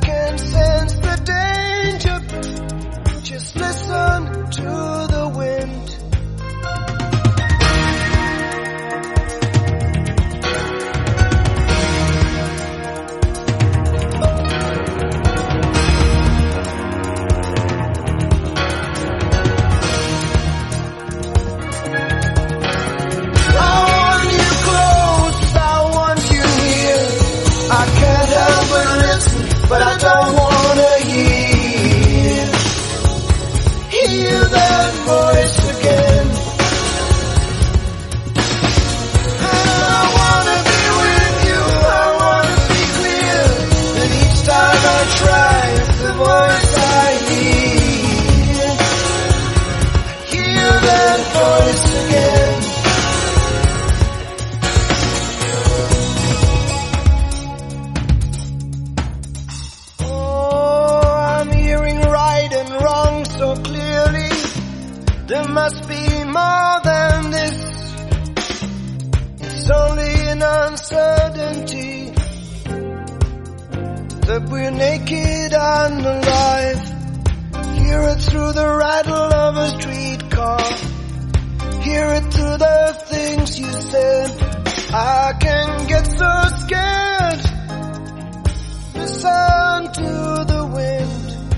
can sense the danger. Just listen to the wind. But I don't wanna hear that voice again. And I wanna be with you, I wanna be clear. And each time I try, it's the voice I hear that voice again. So clearly, there must be more than this. It's only an uncertainty that we're naked and alive. Hear it through the rattle of a streetcar. Hear it through the things you said. I can get so scared. Listen to the wind.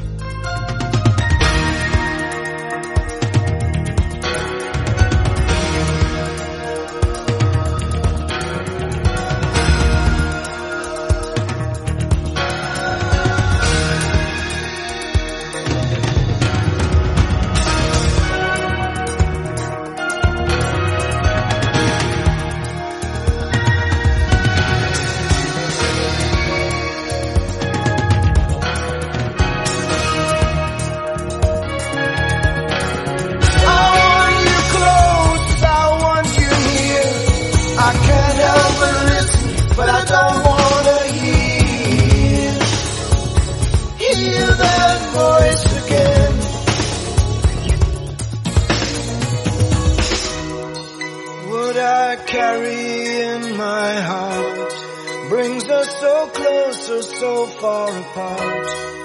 But I don't wanna hear that voice again. What I carry in my heart brings us so close or so far apart.